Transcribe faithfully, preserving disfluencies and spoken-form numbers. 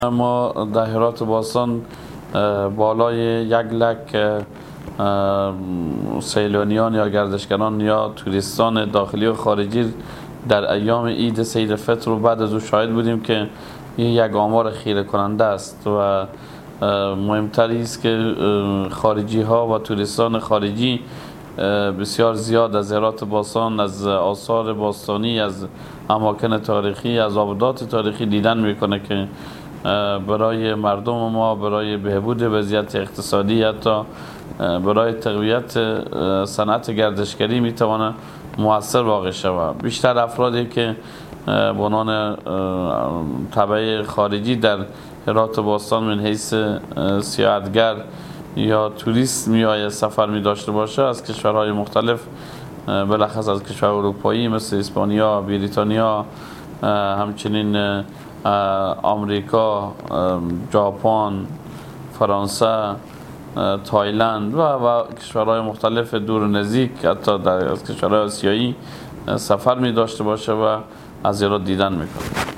ما در هرات باستان بالای یک لک سیلانیان یا گردشگران یا توریستان داخلی و خارجی در ایام عید سید فطر رو بعد از او شاهد بودیم که این یک آمار خیره کننده است و مهمتری است که خارجی ها و توریستان خارجی بسیار زیاد از هرات باستان، از آثار باستانی، از اماکن تاریخی، از آبادات تاریخی دیدن میکنه که برای مردم ما، برای بهبود وضعیت اقتصادی، حتی برای تقویت صنعت گردشگری میتونه مؤثر واقع شود. بیشتر افرادی که به عنوان تبع خارجی در هرات باستان من حیث سیاحتگر یا توریست میآید سفر می داشته باشه از کشورهای مختلف، بالاخص از کشور اروپایی مثل اسپانیا، بریتانیا، همچنین آمریکا، ژاپن، فرانسه، تایلند و, و کشورهای مختلف دور و نزدیک، حتی در از کشورهای آسیایی سفر می داشته باشه و از هرات دیدن میکنه.